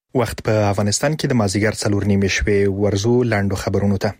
وخت په افغانستان کې د مازیګر 4:30 شوې ورزو لاندو خبرونو ته.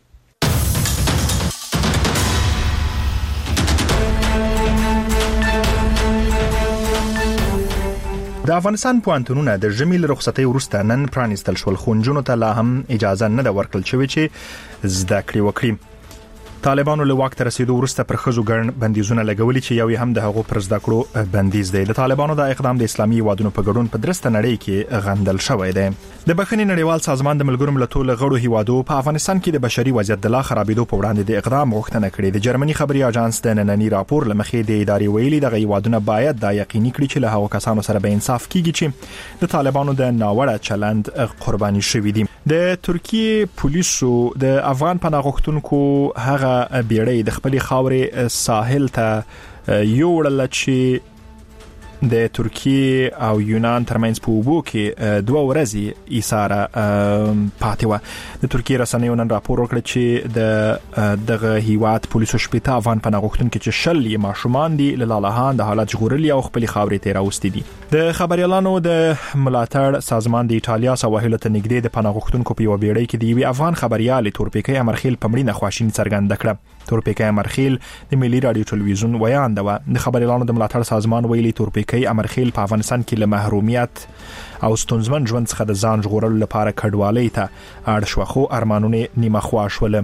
د افغانستان پوهنتونونه د ژمي له رخصتۍ وروسته نن پرانیستل شول، خو نجونو ته لا هم اجازه نه ده ورکړل شوې چې زده کړې وکړي. طالبانو له واک ته رسیدو وروسته پر ښځو ګڼ بندیزونه لګولي چې یو هم د هغو پر زده کړو بندیز دی. د طالبانو د اقدام د اسلامي هیوادونو په ګډون په درسته نړۍ کې غندل شوی دی. د بخښنې نړیوال سازمان د ملګرو ملتونو غړو هیوادو په افغانستان کې د بشري وضعیت د لا خرابېدو په وړاندې د اقدام غوښتنه کړې. د جرمني خبري اژانس د نننی راپور لمخې د ادارې ویلي د هیوادونو باید دا یقیني کړي چې له هغو کسانو سره به انصاف کیږي چې د طالبانو د ناوړه چلند قرباني شوي دي. د ترکیه پولیسو د افغان پناه غوښتونکو هغه بیړۍ د خپل خاورې ساحل ته یوړل چې د ترکیه او یونان ترمنځ په اوبو کې 2 ورځې ایثاره پاتې و. د ترکیه رسنیو نن راپور وکړ چې دغه هیواد پولیسو شپږ افغان پناه غوښتونکو چې 10 ماشومان دي له لاله د حالت ژغورلي او خپل خاورې ته راوستي دي. د خبريالانو د ملاتړ سازمان د ایتالیا سواحل ته نږدې د پناه غوښتونکو په یو بیړۍ کې دی افغان خبريال تورپیکۍ امرخیل په مړینه خواشیني څرګنده کړه. تورپیکۍ امرخیل د ملي رادیو ټلویزیون ویاند و. د خبريالانو د ملاتړ سازمان ویلي تورپیکۍ امرخیل په افغانستان کې له محرومیت او ستونزمن ژوند څخه د ځان ژغورلو لپاره کډوالۍ ته اړ شو، خو ارمانونه نیمه خوا شول.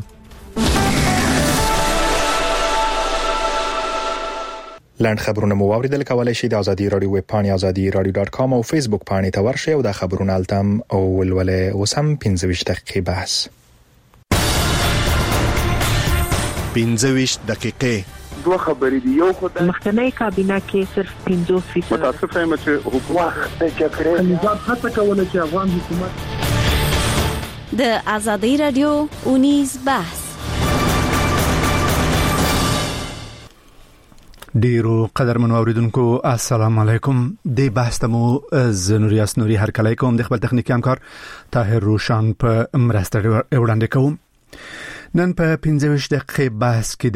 لاند خبرونه مو اوریدل کولای شئ د ازادي رادیو ویب پاڼې azadi.radio.com او فیسبوک پاڼې ته ورشئ او د خبرونو التم او ولولې وسم 15 دقیقې بحث. 15 دقیقې دوه خبرې دي. یو خدای مخکنی کابینه کې صرف 50% متاسفه یم چې حکومت د جګړې نظام هڅه کوله چې افغان حکومت د ازادي رادیو اونیز بحث. ډیرو قدرمنو اوریدونکو السلام علیکم. د بحث ته مو زنوریاس نوري هر کله کوم د خپل تخنیکی همکار طاهر روشان په مرسته وړاندې کوم. نن په 15 دقیقې بحث کې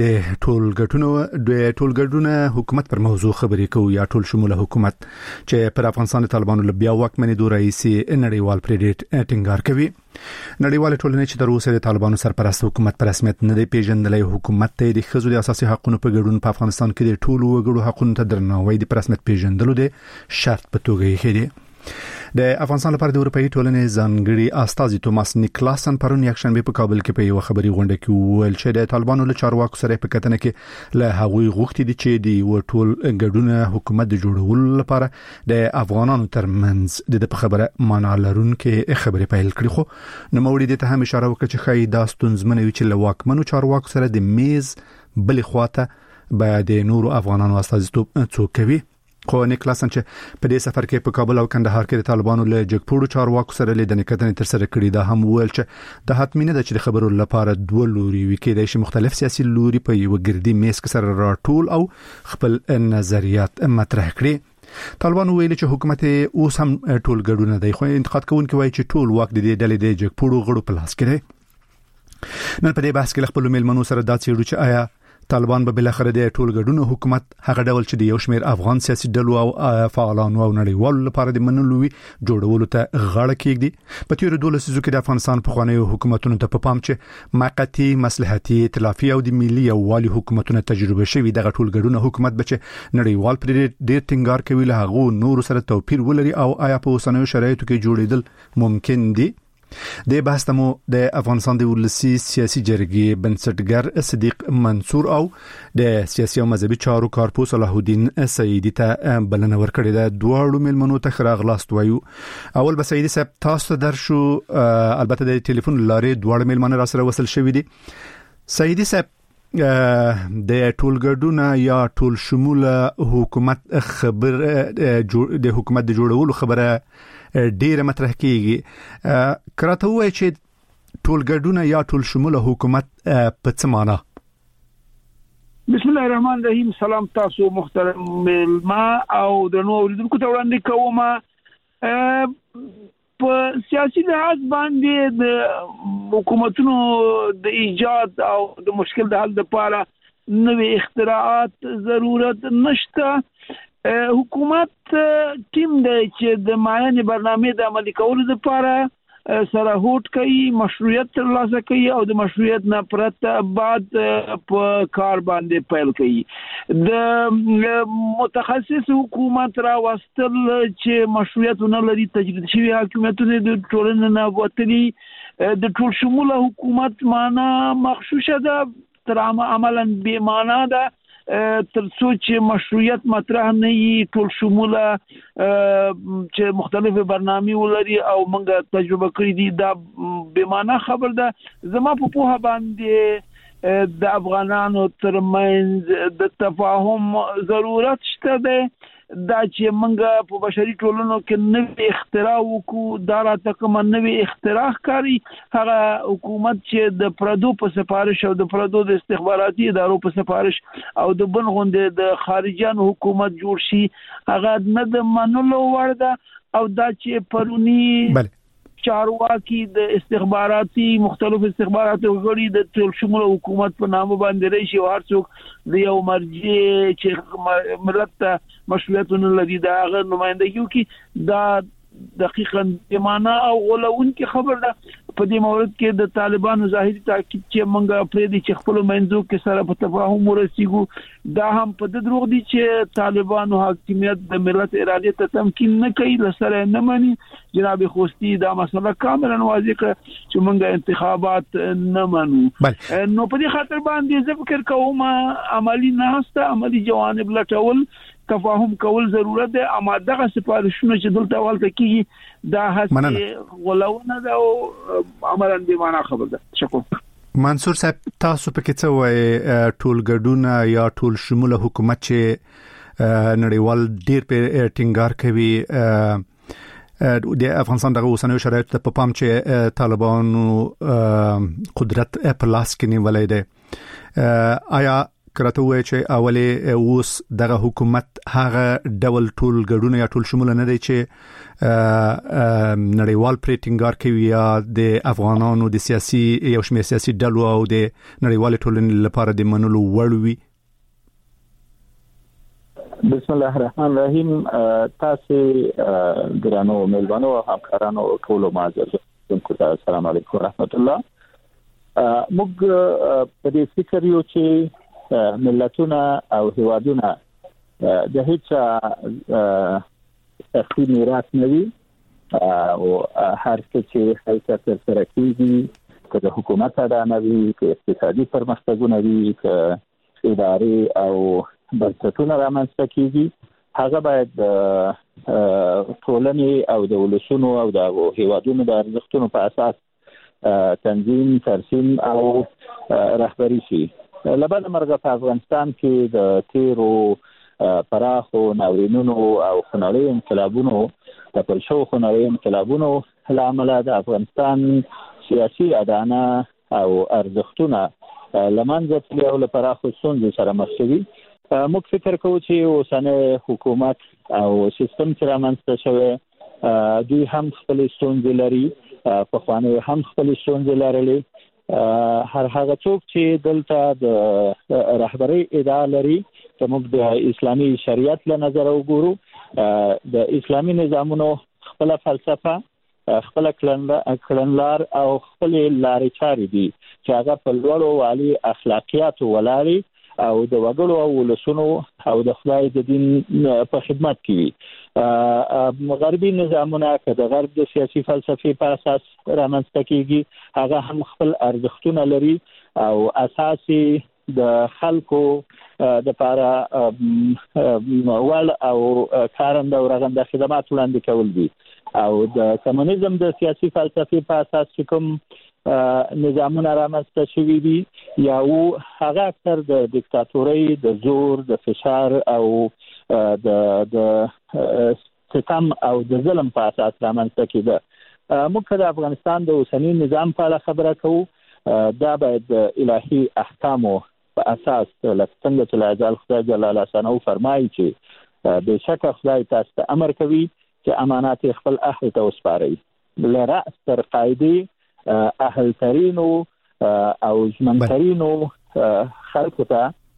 د ټولګټونه حکومت پر موضوع خبرې کوو یا ټول شموله حکومت چې پر افغانستان طالبانو له بیا واکمنۍ دوه رئیسي نړیوال پریډیټ ټینګار کوي. نړیوال ټولنې چې تر اوسه د طالبانو سرپرست حکومت پر رسمیت نه دی پیژندلې، حکومت ته د ښځو د اساسي حقوقو په ګډون په افغانستان کې د ټولو وګړو حقوقو ته درناوی د رسمیت پیژندلو د شرط په توګه یې کړی. د افغانستان لپاره د اروپאי ټولنې ځانګړي استاذ توماس نیکلاسن پرون یکشنبه په کابل کې په یو خبري غونډه کې وویل چې د طالبانو له چارواکو سره په کتنه کې له هغوی غوښتي دي چې د ټول ګډونه حکومت د جوړولو لپاره د افغانانو ترمنځ د خبره معنا لرونکې خبرې پیل کړي. خو نو موري د ته هم اشاره وکړه چې خای دا ستونزمن وي چې له واکمنو چارواکو سره د میز بل خواته بعد نورو افغانانو استازیتوب څوک کوي. خو نیکلاسن چې په دې سفر کې په کابل او کندهار کې د طالبانو له جګپوړو چارواکو سره لیدنې کتنې تر سره کړې ده، هم ویل چې د حتمینه ده چې د خبرو لپاره دوه لوري وي کېدای شي مختلف سیاسي لوري په یو ګردي میز کې سره راټول او خپل نظریات مطرح کړي. طالبانو ویل چې حکومت اوس هم ټول ګډونه دی، خو انتقاد کوونکي وایي چې ټول واک د دې ډلې د جګپوړو غړو په لاس کې دی. نن په دې بحث کې خپل ملمنو سره دا څېړو چې آیا طالبان به بل اخر د ټول ګډونو حکومت هغه ډول چې د یو شمېر افغان سیاسي ډلو او فعالانو او نړیوالو لپاره د منلو وي جوړولو ته غاړه کېږدي. په تیر 12 لسیزو کې د افغانستان په خوانیو حکومتونو ته په پام چې موقتی مصلحتي ائتلافي او د ملي یووالي حکومتونو تجربه شوي دغه ټول ګډونو حکومت به چې نړیوال پر ډېر ټینګار کوي له هغه نور سره توپیر ولري او آیا په اوسنیو شرایطو کې جوړیدل ممکن دي. د بحث تمو د افغانستان د ولسی سیاسي جرګې بنسټګر صدیق منصور او د سیاسي او مذهبي چارو کارپوس صلاح الدین سعیدی ته بلنه ورکړې ده. دوه ملمنو ته خراغلاست وایو. اول به سعیدی صاحب تاسو درشو، البته د ټلیفون لارې دوه ملمنو را سره وصل شوې دي. سعیدی صاحب د ټولګډونه یا ټول شموله حکومت خبر د حکومت د جوړولو خبره ډیره مطرح کیږي. کراته وایي چې ټولګډونه یا ټول شموله حکومت په څه معنی؟ بسم الله الرحمن الرحیم. سلام تاسو محترم ملما او د نو اوریدونکو ته وړاندې کوم. په سیاسي لحاظ باندې د حکومتونو د ایجاد او د مشکل د حل لپاره نوې اختراعات ضرورت نشته. حکومت ټیم دی چې د معین برنامه د عملي کولو لپاره سره هوټ کوي، مشروعیت ترلاسه کوي او د مشروعیت نه پرته بعد په کار باندې پیل کوي. د متخصص حکومت را واستل چې مشروعیت نه لري، تجربه شوی حکومتونه د ټولنې نه وتلي، د ټول شموله حکومت معنا مخشوشه ده، تر عملا بې معنا ده، تر څو چې مشروعیت مطرح نه وي، ټول شموله چې مختلفه برنامې ولري او موږ تجربه کړې دي، دا بې معنا خبر ده. زما په پوهه باندې د افغانانو ترمنځ د تفاهم ضرورت شته ده، دا چې موږ په بشري ټولنو کې نوې اختراع وکړو. دا راته کوم نوې اختراع کاری هغه حکومت چې د پردو په سفارش او د پردو د استخباراتي ادارو په سفارش او د بن غونډې د خارجيان حکومت جوړ شي، هغه نه د منلو وړ ده. او دا چې پرونی چارواکي د استخباراتي مختلف استخباراتي غړي د ټول شموله حکومت په نامه باندې راشي او هر څوک د یو مرجع چې ملت ته مشروعیتونه لري دا هغه نمائندګي کوي، دا دقیقاً بمانا او غلون کې خبر ده. په دې مورد کې د طالبانو ظاهري تاکید چې موږ پرې دي چې خپل منځو کې سره په تفاهم ورسیږو، دا هم په دروغ دي چې طالبانو حاکمیت د ملت اراده ته تمکین نه کوي، لسره نه مني. جناب خوستی دا مسله کاملا واضح کړه چې موږ انتخابات نه منو. نو په دې خاطر باندې زه فکر کوم عملی نه هسته، عملی جوانب لټول، تفاهم کول ضرورت ده. اما دغه سفارشونه چې دلته والته کیږي دا هڅه غلونه ده او عملاً به معنا خبر ده. شکر. منصور صاحب، تاسو په کې څه وایي ټول ګډونه یا ټول شموله حکومت چې نړیوال ډیر په ټینګار کوي د افغانستان دغه اوسنیو شرایطو ته په پام چې طالبانو قدرت په لاس کې نیولای دی، آیا کرته وای چې اولی اوس دغه حکومت هغه ډول ټول ګډونه یا ټول شموله نه دی چې نړیوال پرې ټینګار کوي یا د افغانانو د سیاسي یو شمېر سیاسي ډلو او د نړیوال ټولنې لپاره د منلو وړ وي؟ بسم الله الرحمن الرحیم. تاسو ګرانو ملوانو او همکارانو ټول معزز السلام علیکم ورحمت الله. موږ په دې فکر یو چې ملتونه او هیوادونه د هیڅ شخصي میراث نه وي او هر څه چې حیثیت سره کیږي، که د حکومت اډانه وي، که اقتصادي پرمختګونه وي، که ادارې او بنسټونه رامنځته کیږي، هغه باید ټولنې او د ولسونو او د هیوادونو د ارزښتونو په اساس تنظیم، ترسیم او رهبري شي. لبد مرغه په افغانستان کې د تیرو پراخو ناورینونو او خنړی انقلابونو د پرشو خنړی انقلابونو لامل د افغانستان سیاسي اډانه او ارزښتونه لمنځه تللي او له پراخو ستونزو سره مخ شوي. موږ فکر کوو چې اوسنی حکومت او سیستم چې رامنځته شوی دوی هم خپلې ستونزې لري، پخواني هم خپلې ستونزې لرلې. هر هغه څوک چې دلته د رهبري ادعا لري چې موږ د اسلامي شریعت له نظر وګورو، د اسلامي نظامونو خپل فلسفه، خپل کړنلار او خپل لارې چارې دي چې هغه په لوړو عالی اخلاقیات ولري او د وګړو او ولسونو او د خدای د دین په خدمت کې وي. غربي نظامونه که د غرب د سیاسي فلسفي په اساس رامنځته کیږي، هغه هم خپل ارزښتونه لري او اساسي د خلکو د لپاره ول او کارنده او رغنده خدمات وړاندې کول دي. او د کمونیزم د سیاسي فلسفي په اساس چې کوم نظامونه رامنځته شوي دي یا هغه اکثر د دیکتاتورۍ، د زور، د فشار او د ستم او د ظلم په اساس رامنځته کېده. موږ د افغانستان د اوسنی نظام په اړه خبره کوو، دا باید د الهي احکامو په اساس لکه څنګه چې الله خدای جل شانه فرمایي چې بهشکه خدای تاسو ته امر کوي چې امانات خپل اهل ته وسپارئ، له رأس تر قاعدې اهل ترینو او ژمنترینو خلکو ته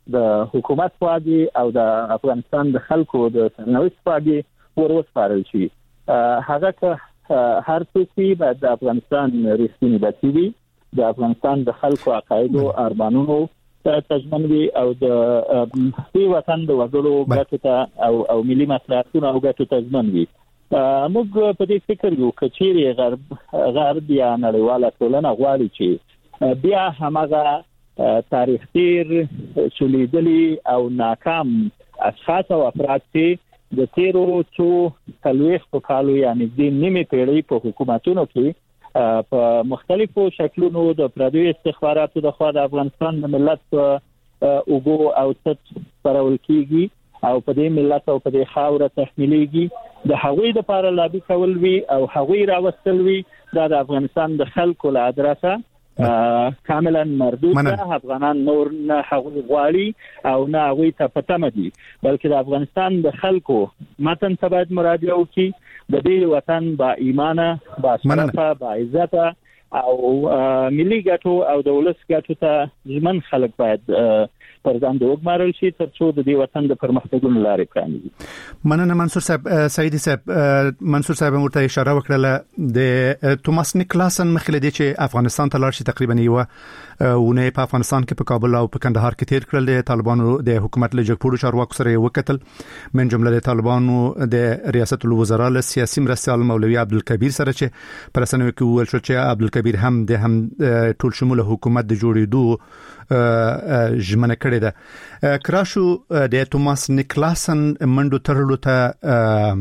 د حکومت خواږي او د افغانستان د خلکو د سرنوشت خواږي وروسپارل شي. هغه که هر څه بعد د افغانستان رښتینی بچي د افغانستان د خلکو عقاید او ارمانونو تضمن وي او د دې وطن د وګړو ګټو ته او ملي مصلحتونو او ګټو تضمن وي. موږ په دې فکر یو کچېری غرب یا نړیواله ټولنه غواړي چې بیا همغه تاریخ تیر شلیدلی او ناکام اشخاص او افراد چې د تیرو څو کلويخ کالو یعنی د نیمه پیړۍ په حکومتونو کې په مختلفو شکلونو د پردوی استخباراتو د خوا د افغانستان د ملت اوګو او ست پرول کیږي او په دې ملت او په دې خاوره تحمیلېږي د هغوی د لپاره لابي کول وی او هغوی راوستل وی د افغانستان د خلکو له ادرسه کاملا مردود ده. افغانان نور نه هغوی غواړي او نه هغوی ته پته مدي بلکې د افغانستان د خلکو متن ته باید مراجعه وکړي. د دې وطن با ایمانه با شرفه با عزت او ملي ګټو او دولت ګټو ته ځمن خلک باید پرځان د وګمارل شي ترڅو د دې وطن د پرمختګونو لارې پرانیزي. مننه منصور صاحب. سعیدی صاحب، منصور صاحب ورته اشاره وکړه د توماس نیکلاسن مخکې دی چې افغانستان ته لاړ شي تقریبا یو ونه په افغانستان کې په کابل او په کندهار کې تیر کړل. د طالبانو د حکومت له جګپوړو چارواکو سره وکتل، من جمله د طالبانو د ریاست الوزرا له سیاسي مرستیال مولوي عبدالکبیر سره چې پر اسنوي کې ویل شو چې عبدالکبیر هم د ټول شموله حکومت د جوړېدو ژمنه کړې ده. کراشو د توماس نیکلاسن منډو ترلو ته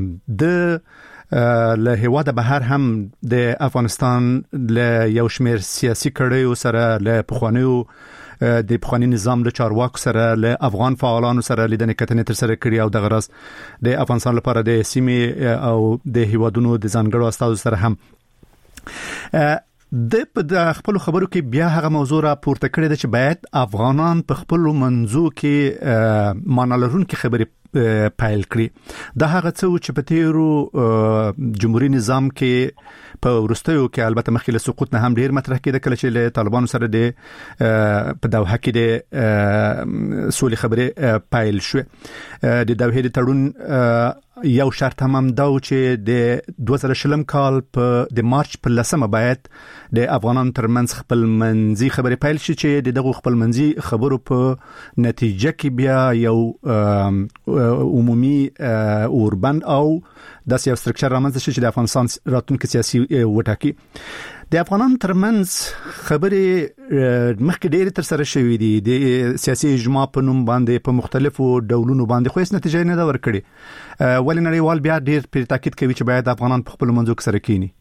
د له هیواده بهر هم د افغانستان له یو شمېر سیاسي کړیو سره له پخوانیو د پخوانی نظام له چارواکو سره له افغان فعالانو سره لیدنې کتنې تر سره کړې او د غرض د افغانستان لپاره د سیمې او د هیوادونو د ځانګړو استازو سره هم د خپل خبرو کې بیا هغه موضوع را پورته کړې ده چې باید افغانان په خپل منځو کې مانالرونکو خبرې پایل کړي. دا هغه څه چې په تیرو جمهوریت نظام کې په ورستیو کې البته مخکې له سقوط نه هم ډیر مطرح کېده کله چې له طالبانو سره د په دوحه کې د سولې خبرې پایل شو. د دوحه د تړون یو شرط هم دا چې د 2020 کال په د مارچ په 10 باید د افغانانو ترمنځ خپل منځي خبرې پایل شي چې دغه خپل منځي خبرو په نتیجه کې بیا یو عمومي اوربند او د سیاسي استراکچر رامنځته شي چې د افغانستان راتلونکي سیاسي وټاکي. د افغانانو ترمنځ خبرې مخکې ډېر تر سره شوې دي د سیاسي اجماع په نوم باندې په مختلفو ډولونو باندې، خو هیڅ نتیجه نه ده ورکړې. ولې نړیوال بیا ډېر پر تاکید کوي چې باید افغانان په خپل منځو کې سره کینی؟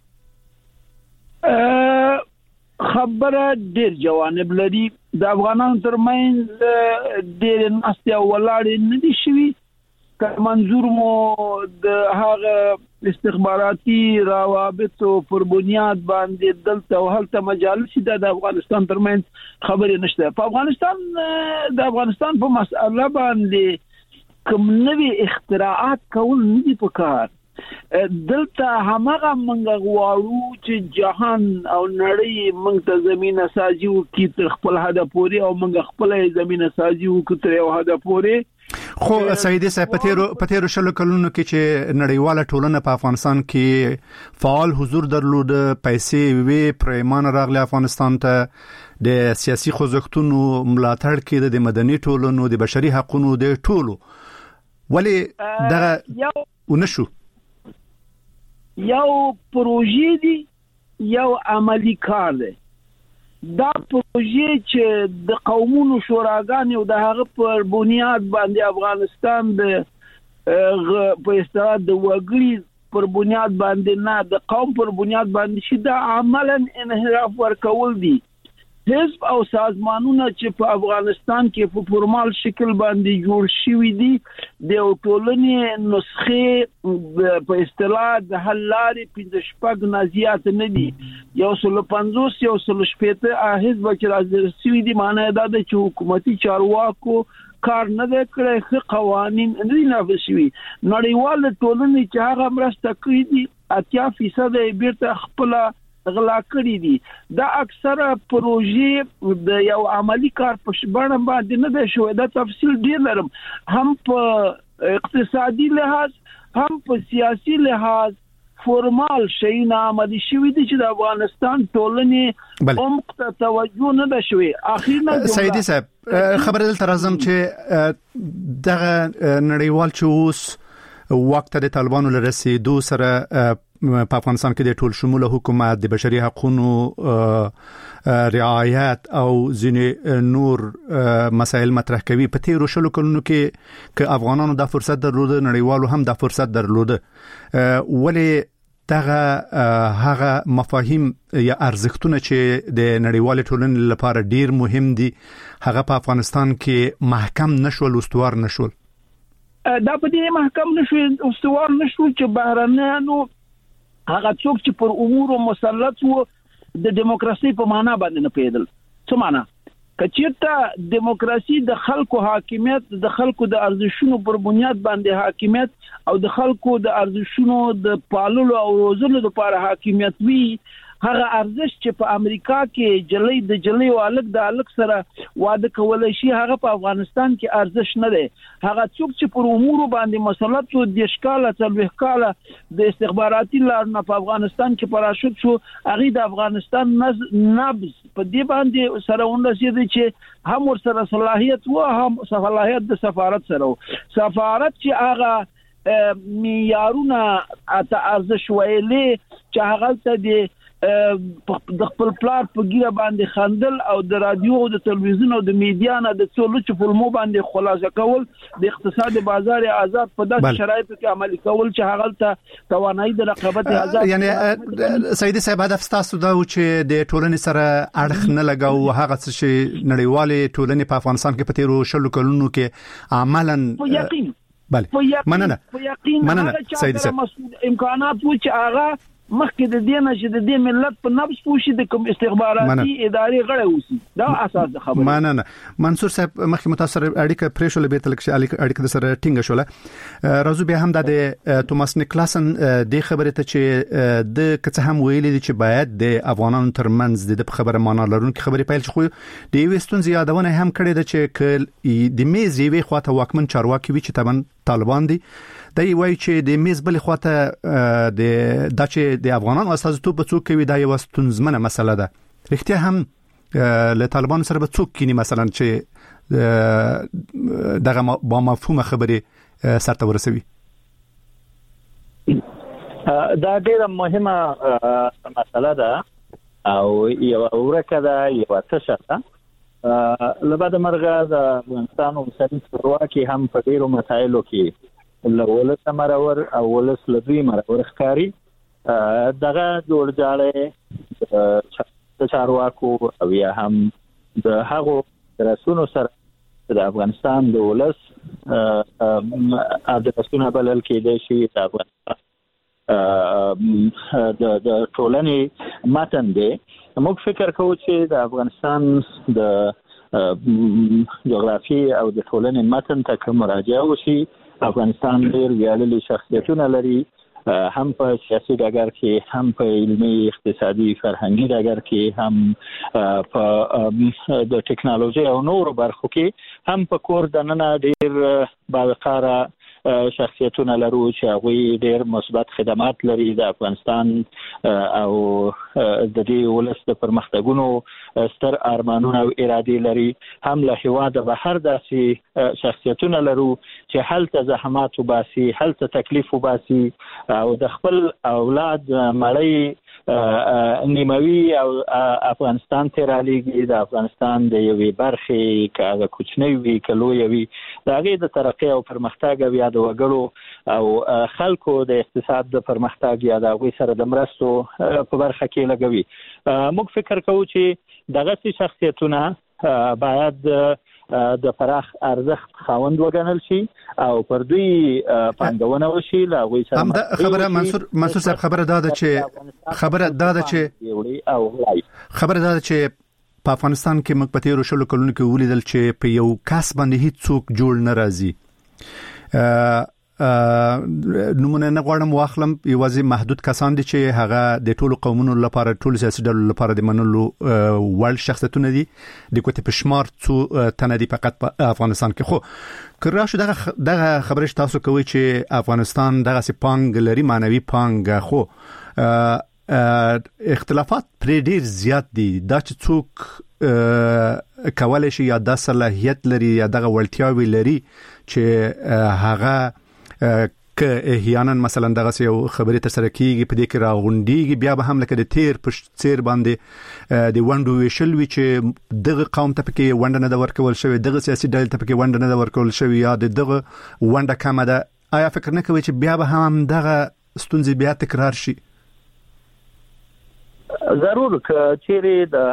خبره ډېر جوانب لري. د افغانانو ترمنځ ډېر ناستیا ولاړې نه دي شوي. که منظور مو د هغه استخباراتي روابطو پر بنیاد باندې دلته او هلته مجالس د افغانستان ترمنځ خبرې نشته. په افغانستان په مسأله باندې کوم نوې اختراعات کول نه دي پکار. دلته همغه منګ غواړو چې جهان او نړۍ موږ ته زمينه سازي وکړي تر خپل هدف پورې او موږ خپل زمينه سازي وکړو تر یو هدف پورې. خو سعیدی صاحب په تیرو شلو کلونو کې چې نړیواله ټولنه په افغانستان کې فعال حضور درلود، پیسې وی پرېمان راغله افغانستان ته، د سیاسي خوځښتونو ملاتړ کې د مدني ټولنو د بشري حقوقو د ټولو، ولی دغه ونشو یو پروژې دی یو عملی کار دی. دا پروژې چې د قومونو شوراګانې او د هغه پر بنیاد باندې افغانستان د په اصطلاح د وګړي پر بنیاد باندې نه د قوم پر بنیاد باندې شي، دا عملاً انحراف ورکول دي. حزب او سازمانونه چې په افغانستان کې په فورمال شکل باندې جوړ شوي دي د ټولنې نسخې په اصطلاح د حل لارې 15 نه زیات نه دي. 150 160 حزب چې راځي دي، معنی دا ده چې حکومتي چارواکو کار نه کړی، ښه قوانین نه نافذ شوي. نړیوال ټولنې چې هغه مرسته کوي دي 80% بیرته خپل غلا کړی دي دا اکثره پروژې د یو عملی کار په شبانه باندې نه ده شوې. دا تفصیل ډیر لرم هم په اقتصادي لحاظ هم په سیاسي لحاظ فورمال شیونه عملی شوې دي چې د افغانستان ټولنې عمق ته توجه نه ده شوې. اخیراً سیدی صاحب خبر دلته راځم چې دغه نړیوال چې اوس وخت د طالبانو لرسیدو سره په افغانستان کې د ټول شموله حکومت د بشري حقوقو رعایت او ځینې نور مسایل مطرح کوي. په تیرو شلو کلونو کې افغانانو دا فرصت درلوده، نړیوالو هم دا فرصت درلوده، ولی دغه هغه مفاهیم یا ارزښتونه چې د نړیوال ټولنې لپاره ډیر مهم دي هغه په افغانستان کې محکم نشول، استوار نشول. دا په دې محکم نشول، استوار نشول چې بهرنیانو هغه څوک چې پر امور مسلط وو د دیموکراسي په معنا باندې نه پیدل. څه معنا؟ کچېرته دیموکراسي د خلکو حاکمیت، د خلکو د ارزښتونو پر بنیاد باندې حاکمیت او د خلکو د ارزښتونو د پاللو او روزلو لپاره حاکمیت وي، هغه ارزښت چې په امریکا کې جلې او الګ د الګ سره واده کولای شي هغه په افغانستان کې ارزښت نه دی. هغه څوک چې پر امور باندې مسلط شو د ښکاله څلوي ښکاله د استخباراتي لارنه په افغانستان کې پراشوت شو، هغه د افغانستان نبض په دې باندې سره ونرسېد چې هم ور سره صلاحیت و هم صلاحیت د سفارت سره و. سفارت چې هغه معیارونه اته ارزښت ویلې چې هغه ته د د خپل پلار په ګیره باندې خندل او د رادیو او د تلویزیون او د میډیا نه د څولو چې فلمو باندې خلاصه کول، د اقتصاد بازار آزاد په داسې شرایطو کې عملي کول چې هغه ته توانایي د رقابت آزاد. یعنی سیدی صاحب هدف تاسو دا و چې د ټولنې سره اړخ نه لګاو هغه څه چې نړیوالې ټولنې په افغانستان کې په تیرو شلو کلونو کې عملاً په یقین مننه سیدی صاحب امکانات و چې هغه مخکې د دې نه چې د دې ملت په نبض پوشي د کوم استخباراتي ادارې غړي اوسي. دا اساس د خبره. مننه منصور صاحب، مخکې متاثر اړیکه پریشل به تل کې اړیکه سره ټینګ شوله. راځو به هم د توماس نیکلاسن د خبره ته چې د کڅ هم ویلي دي چې باید د افغانانو ترمنځ د خبره معنا لرونکي خبرې پیل شي، خو د وستون زیادونه هم کړي د چې د میز یوې خواته واکمن چارواکي وي چې تبن طالبان دي، دای وایي چې د میز بل خواته د دچې د افغانانو استازیتوب په څوک کوي، دا یو ستونزمنه مسله ده. رښتیا هم له طالبان سره به څوک کینی مثلا چې دغه با مفهوم خبرې سرته ورسوي؟ دا ډیره مهمه مسله ده او یو ورکه ده، یو تشه ده. لبعد مرغه د افغانستان او سیاسي چارواکي هم په ډیرو مسایلو کې ولس مرور او ولس لدوی مرور ښکاری. دغه جوړجاړي د چارواکو او یا هم د هغو رسونو سره د افغانستان د ولس د رسونه بلل کېدای شي د افغانستان د ټولنې متن دی. موږ فکر کوو چې د افغانستان د جغرافي او د ټولنې متن ته کوم مراجعه وشي، افغانستان ډېر ویاړلي شخصیتونه لري، هم په سیاسي ډګر کې، هم په علمي اقتصادي فرهنګي ډګر کې، هم په د ټکنالوژي او نورو برخو کې، هم په کور دننه ډېر باوقاره شخصیتونه لرو چې هغوی ډېر مثبت خدمات لري د افغانستان او د دې ولس د پرمختګونو ستر ارمانونه او ارادې لري. هم له هېواده بهر داسې شخصیتونه لرو چې هلته زحمات وباسي، هلته تکلیف وباسي او د خپل اولاد مړی نیموي او افغانستان ته رالیږي، د افغانستان د یوې برخې که هغه کوچنۍ وي که لویه وي، د هغې د ترقۍ او پرمختګ او یا د وګړو او خلکو د اقتصاد د پرمختګ یا د هغوی سره د مرستو په برخه کې لګوي. موږ فکر کوو چې دغسې شخصیتونه باید د پراخ ارزښت خاوند وګڼل شي او پر دوی پانګونه وشي. له هغوی سره هم خبره منصور صاحب خبره دا ده چې په افغانستان کې موږ په تیرو شلو کلونو کې ولیدل چې په یو کس باندې هیڅ څوک جوړ نه راځي. نمونه نه غواړم واخلم یوازې محدود کسان دي چې هغه د ټولو قومونو لپاره ټولو سیاسي ډلو لپاره د منلو وړ شخصیتونه دي د کوټې په شمار څو تنه دي فقط په افغانستان کې. خو که راشو دغه خبرې تاسو کوي چې افغانستان دغه سي پانګ لري مانوي پانګ، خو اختلافات پرې ډیر زیات دي. دا چې څوک کولای شي یا د صلاحیت لري یا دغه وړتیاوي لري چې هغه که احیانا مثلا دغه یو خبرې تر سره کیږي په دې کې راغونډيږي، بیا به هم لکه د تیر په څیر باندې د وندو ویشل وی چې دغه قوم ته پکې وند نه د ورکول شوی، دغه سیاسي ډلې ته پکې وند نه د ورکول شوی یا دغه وند کم ده. آیا فکر نه کوي چې بیا به هم دغه ستونزې بیا تکرار شي؟ ضرور که چیرې د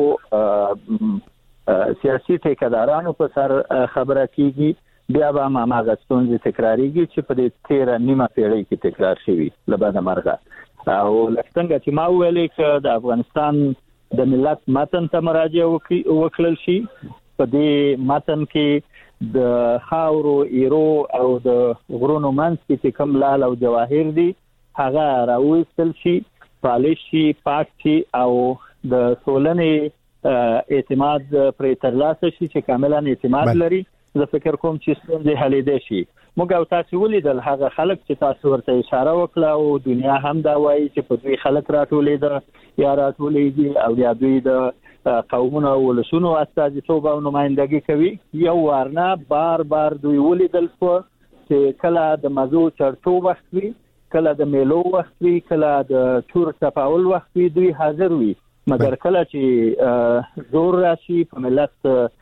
هغو سیاسي ټیکدارانو په سر خبره کیږي بیا به هغه ستونزې تکراریږي چې په دې تیر نیمه پیړۍ کې تکرار شوي لبنه مرغه. او لکه چې ما ویلې چې د افغانستان د ملت متن ته مراجعه وکړل شي، په دې متن کې د خاورو ایرو او د غرونو منځ کې کوم لال او جواهر دي هغه راوېستل شي، پالش شي، پاک شي او د ټولنې اعتماد پرې ترلاسه شي چې کاملا اعتماد لري. زه فکر کوم چې ستونزې حلېدې شي. موږ او تاسو ولیدل هغه خلک چې تاسو ورته اشاره وکړه او دنیا هم دا وایي چې په دوی خلک راټولېده یا راټولېږي او یا دوی د قومونو او ولسونو استازیتوب او نمائندګي کوي. یو وارنه بار بار دوی ولیدل چې کله د مزو چرتو وخت وي، کله د میلو وخت وي، کله د تور تفاول وخت وي، دوی حاضر وي. مګر کله چې زور راشي په ملت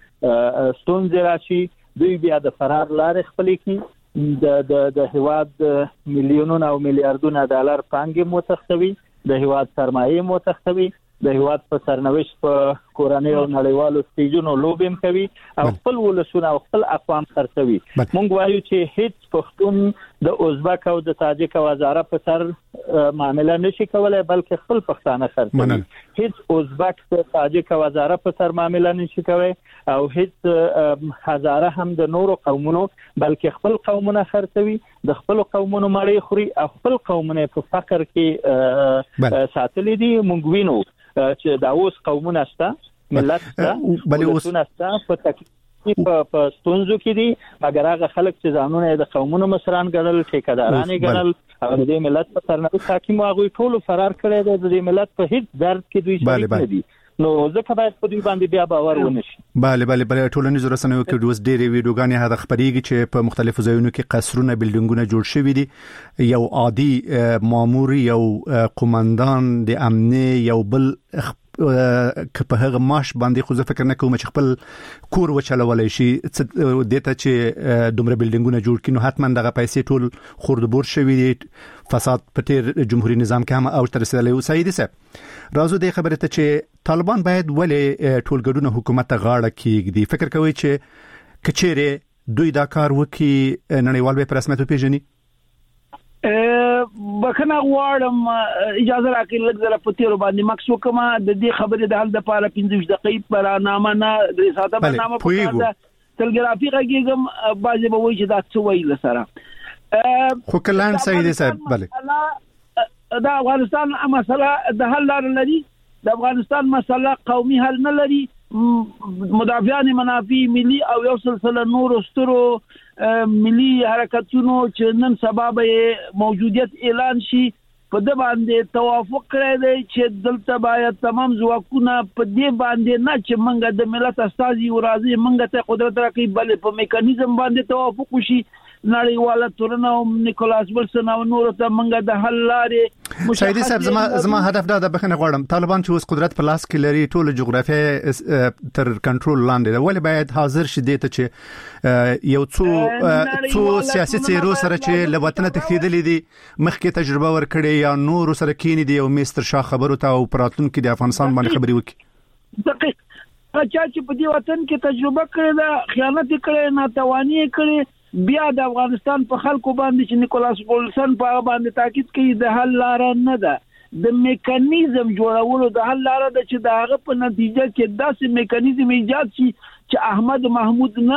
ستونزې راشي، دوی بیا د فرار لارې خپلې کړي، د هیواد میلیونونه او میلیارډونه ډالر پانګې متخوي، د هیواد سرمایه متخوي، د هیواد په سرنوشت په کورنۍ او نړیوالو سټیجونو لوبیم کوي او خپل ولسونه او خپل اقوام خرڅوي. مونږ وایو چې هیڅ پښتون د ازبک او د تاجک او هزاره په سر معامله نشي کولای بلکې خپل پښتانه خرڅوي. هیڅ ازبک د تاجک او هزاره په سر معامله نشي کولای او هیڅ هزاره هم د نورو قومونو بلکې خپل قومونه خرڅوي، د خپل قومونو مړی خوري او خپل قومونه په فقر کې ساتلي دي. مونږ وینو چې دا اوس قومونه شته، ملت شته، ولسونه شته، په تکلیف په ستونزو کې دي، مګر هغه خلک چې ځانونه د قومونو مشران ګڼل، ټیکداران ګڼل او د دې ملت په سرنوشت حاکم هغوی ټول فرار کړی دی. د دې ملت په هیڅ درد کې دوی شریک نه دي، نو ځکه باید په دوی باندې بیا باور ونشي. بله ټولنیزو رسنیو کې دوس ډېرې ویډیوګانې هغه خبرېږي چې په مختلفو ځایونو کې قصرونه بلډینګونه جوړ شوي دي. یو عادي مامور، یو قومندان د امنیه، یو بل که په هغه معاش باندې خو زه فکر نه کوم چې خپل کور وچلولای شي دته چې دومره بلډینګونه جوړ کینو حتما دغه پیسې ټول خوردبور شوي دي. فساد په تیر جمهوریت نظام کې هم او تر رسیدلی و. سعید صاحب راځو د خبرې ته چې طالبان باید ولې ټولګډونه حکومت ته غاړه کېږدي؟ فکر کوي چې کچېره دوی دا کار وکي نړیوال به په رسمیت وپیژني؟ بخنه غواړم اجازه راکړئ لږ زره په تیرو باندې مکس وکم. د دې خبرې د حل لپاره 15 دقیقې برنامه نه د ساده برنامه په اړه تلګرافي غږیږم، بعضې به وایي چې دا څه ویل سره خو کلان سعید صاحب بله د افغانستان مسله د حل لار لري. د افغانستان مسله قومي حل نه لري. مدافعان منافع ملي او یو سلسله نور سترو ملي حرکتونو چې نن سبا به موجودیت اعلان شي په د باندې توافق کړی دی چې دلته باید تمام ځواکونه په دې باندې نه چې منګه د ملت استازي او راځي منګه ته قدرت راکړي، بلې په میکانیزم باندې توافق وشي. نړیواله تورنه او نیکولاس ولسن او نور ته منګه د حل لارې. شایدی صاحب زما هدف دا د بخنه غواړم طالبان چې اوس قدرت په لاس کې لري ټول جغرافیه تر کنټرول لاندې ده، ولې باید حاضر شي دې ته چې یو څو سیاسي څیرو سره چې لوطن تخیدلې دي مخکې تجربه ورکړي یا نور سره کینی دی او مستر شاه خبرو ته او پراتون کې د افغانستان باندې خبري وکړي؟ دقیق چې په دې وطن کې تجربه کړې ده، خیانت کړې، ناتوانی کړې، بیا د افغانستان په خلکو باندې چې نیکولاس ولسن په باندې تاکید کوي د حل لار نه ده، د میکانیزم جوړولو د حل لار ده چې داغه په نتیجه کې داسې میکانیزم ایجاد شي چې احمد محمود نه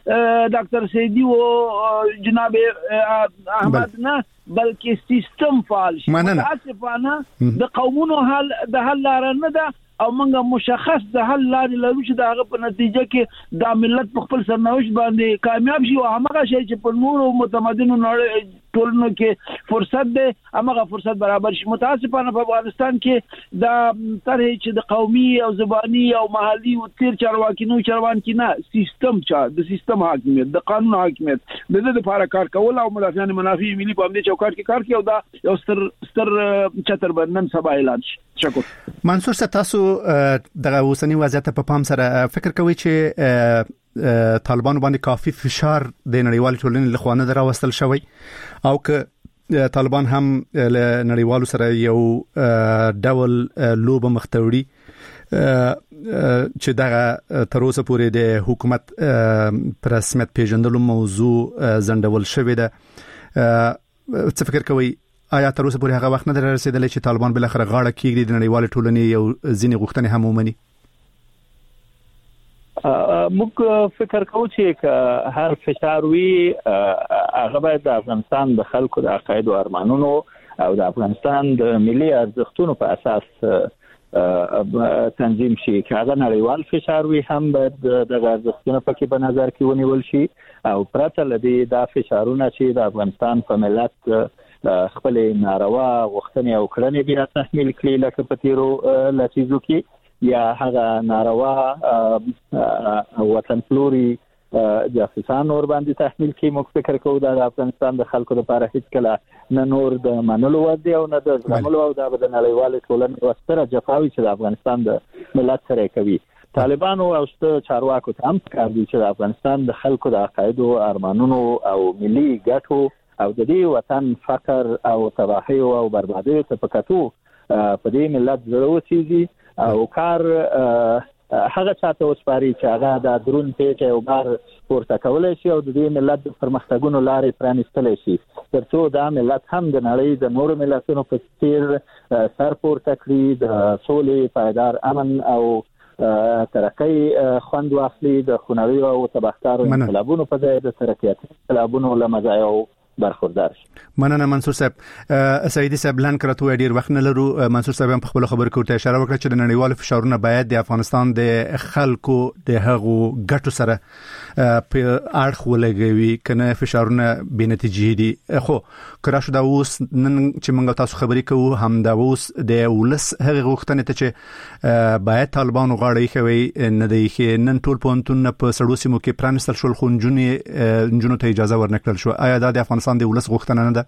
ډاکټر سیدی او جناب احمد نه بلکې سیستم فعال شي. متاسفانه د قومونو د حل لار نه ده او موږ مشخص د حل لارې لرو چې دغه په نتیجه کې د ملت په خپل سرنوشت باندې کامیاب شي او هغه شی چې په نورو متمدنو ټولنو کې فرصت ده هغه فرصت برابر شي. متاسفانه په افغانستان کې د طرح چې د قومي او زبانی او محلي او تیر چارواکي نه سیستم د سیستم حاکمیت د قانون حاکمیت د دې لپاره کار کول او مدافعان منافع ملي په امنیت چوکاټ کې کار کوي او دا یو ستر چتر بندن سبا اعلان شي. شکر. منصور صاحب تاسو دغه اوسنی وضعیت په پام سره فکر کوئ چې طالبانو باندې کافي فشار د نړیوال ټولنې لخوا نه راوستل شوی او که طالبان هم له نړیوالو سره یو ډول لوب مختوړي چې دغه تر اوسه پورې د حکومت پر رسمیت پیژندلو موضوع زندول شوی ده، څه فکر کوئ آیا تر اوسه پورې هغه وخت نه رسیدلی چې طالبان بل اخر غاړه کېږدي د نړیوال ټولنې یو ځینې غوښتنې هم ومني؟ موږ فکر کوو چې هر فشار وي هغه باید د افغانستان د خلکو د عقاید او ارمانونو او د افغانستان د ملي ارزښتونو په اساس تنظیم شي. که هغه نړیوال فشار وي هم باید د ارزښتونو پکې په نظر کې ونیول شي او پرته له دې دا فشارونه چې د افغانستان په ملت خپل ناروا غوښتنې او کړنې بیا تحمیل کړي لکه په تیرو لسیزو کې یا هغه ناروا وطن پلوري جاسوسان اور باندې تحمیل کړي. موږ فکر کوو دا د افغانستان د خلکو لپاره هیڅ کله نه نور د منلو وړ دی او نه د زغملو او د نړیوال ټولنې ستره جفاوي چې د افغانستان د ملت سره کوي. طالبانو او ست چارواکو ته هم کار دی چې د افغانستان د خلکو د عقاید او ارمانونو او ملي ګټو او د دې وطن فقر او تباہي او بربادي ته پکاتو په دې ملت ضرورت دي او کار هغه چاته وسپاري چې هغه د درون پیټه او بار پورته کولای شي او د دې ملت د پرمختګونو لارې پرانیستل شي ترڅو دا ملت هم د نړۍ د نورو ملتونو په څیر سر پورته کړي د سولې پایدار امن او ترقی خوند واخلي د خونړیو او تباهکارو انقلابونو په ځای د ترقیاتي انقلابونو له مزایاو برخوردار شي. مننه منصور صاحب. سعیدی صاحب لن کرته ډیر وخت نه لرو. منصور صاحب هم په خپل خبرو کې اشاره وکړه چې د نړیوال فشارونه باید د افغانستان د خلکو د هغو ګټو سره په اړخ ولګوي کنه فشارونه بې نتیجې دي. خو کله شو دا اوس نن چې موږ تاسو خبرې کوو هم دا اوس د ولس هغه غوښتنې ته چې باید طالبانو غاړه کوي نه دی چې نن ټول پونتون په سړو سیمو کې پرانستل شول خو نجونو ته اجازه ورنکړل شو. آیا دا د افغانستان د ولس غوښتنه نه ده؟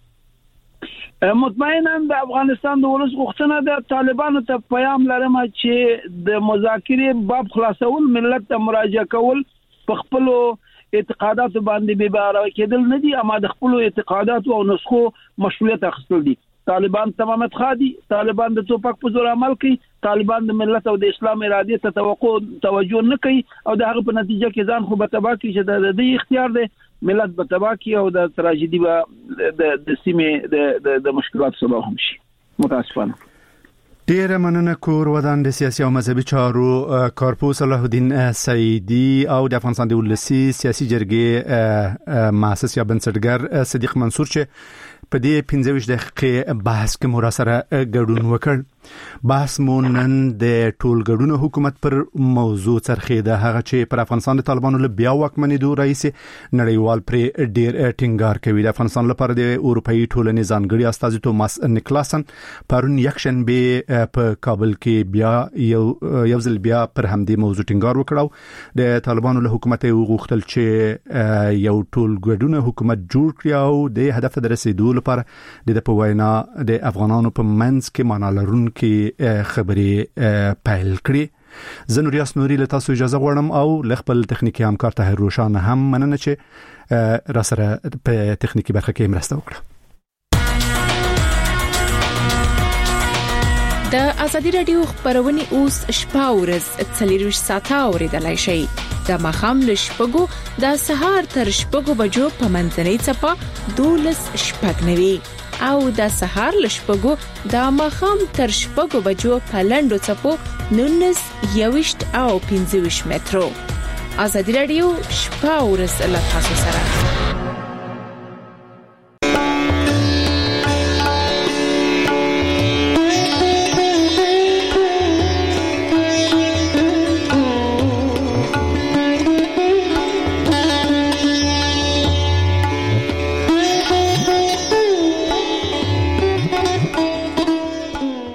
مطمئنا د افغانستان د ولس غوښتنه ده. طالبانو ته پیغام لرم چې د مذاکرې باب خلاصول ملت ته مراجعه کول په خپل اعتقادات باندې به بار کېدل نه دي اما د خپل اعتقادات او نسخو مشروعیت اخیستل دي. طالبان تمامت خادي، طالبان د توپک په زور عمل کوي، طالبان د ملت او د اسلام ارادې ته توجه نه کوي او د هغه په نتیجه کې ځان خو به تباہ کوي چې د دې اختیار دی ملت به تباہ کوي او د تراژیدي به د سیمې د مشکلات سبب هم شي. متاسفانه. ډیره مننه. کور ودان د سیاسي او مذهبي چارو کارپوس صلاح الدین سعیدی او د افغانستان د ولسی سیاسي جرګې مؤسس یا بنسټګر صدیق منصور چې په دې 15 دقیقې بحث کې مو سره ګډون وکړ. بحث مو نن د ټولګډون حکومت پر موضوع څرخیده، هغه چې پر افغانستان د طالبانو له بیا واکمنېدو رئیس نړیوال پر ډیر ټینګار کوي. د افغانستان لپاره د اروپאי ټولنې ځانګړي استازي توماس نیکلاسن پرون یکشنبه په کابل کې بیا یو ځل بیا پر همدې موضوع ټینګار وکړو. د طالبانو له حکومت غوښتل چې یو ټولګډون حکومت جوړ کړي او د هدف ته رسیدو لپاره د په وینا د افغانانو په منځ کې معنا لرونکي خبرې پیل کړي. زه نوریاس نوري له تاسو اجازه غواړم او ل خپل تخنیکی همکار طاهر روشان هم مننه چې را سره په تخنیکی برخه کې مرسته وکړه. د ازادي رادیو خبرونه اوس شپاورز 24 ساعته اوریدلای شئ. د مخام له شپږو د سهار تر شپږو بجو په منځنۍ چپه 12 شپږنوي او د سهار له شپږو د مخام تر شپږو بجو په لندو چپو 19 21 او 25 مترو ازادي رادیو شپه ورځ له تاسو سره